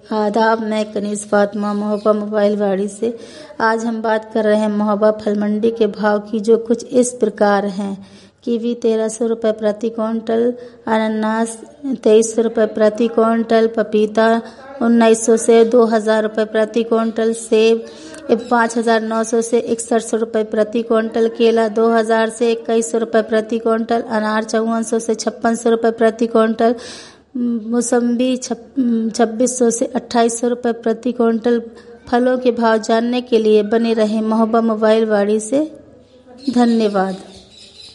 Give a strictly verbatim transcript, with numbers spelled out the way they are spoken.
आदाब, मैं कनीज़ फातिमा महोबा मोबाइल वाड़ी से। आज हम बात कर रहे हैं महोबा फल मंडी के भाव की, जो कुछ इस प्रकार हैं। कीवी तेरह सौ रुपये प्रति क्विंटल, अनानास तेईस सौ रुपये प्रति क्विंटल, पपीता उन्नीस सौ से दो हज़ार रुपये प्रति क्विंटल, सेब पाँच हज़ार नौ सौ से इकसठ सौ रुपये प्रति क्विंटल, केला दो हज़ार से इक्कीस सौ रुपये प्रति क्विंटल, अनार चौवन सौ से छप्पन सौ रुपये प्रति क्विंटल, मौसम्बी छब्बीस सौ से अट्ठाईस सौ रुपये प्रति क्विंटल। फलों के भाव जानने के लिए बने रहें महोबा मोबाइल वाड़ी से। धन्यवाद।